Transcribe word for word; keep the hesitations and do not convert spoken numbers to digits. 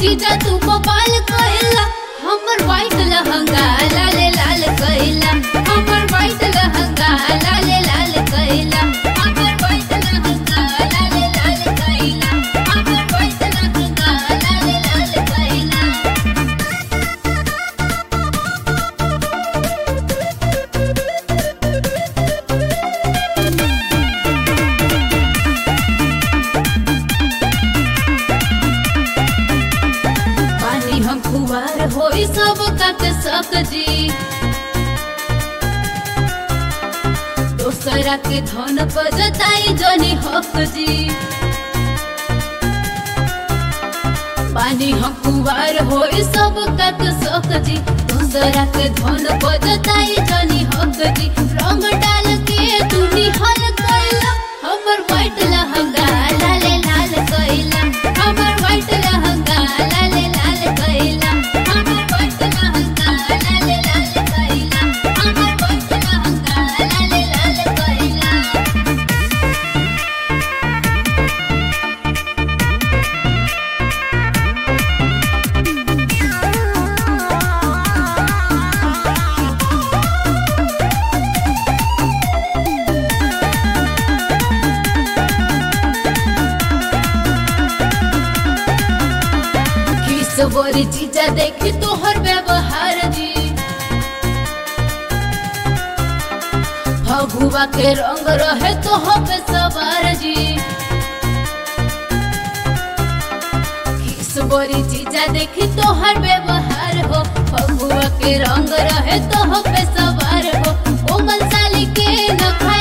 जीजा तू बवाल कइला हमर वाइट लहंगा लाल लाल कइला हमर वाइट लहंगा लाल लाल कइला हमर वाइट लहंगा लाल लाल कइला हमर वाइट लहंगा लाल लाल कइला। हम खुआर होई सब काट सक जी दोसरा के धन पर जताई जनी हक जी पानी हम खुआर होई सब काट सक जी दोसरा के धन पर जताई जनी हक जी रंग डाल के तू निहल कइला हमर वाइट लहंगा लाल लाल कइला हमर वाइट लहंगा लाल लाल कइला हमर वाइट लहंगा लाल लाल कइला हमर वाइट लहंगा लाल लाल कइला। बोरी जीजा देखी तोहर व्यवहार जी फगुआ के रंग रहे तो पे सवार जी किस बोरी जीजा देखी तोहर व्यवहार हो फगुआ के रंग रहे तो पे सवार हो कोमल साली के न खाए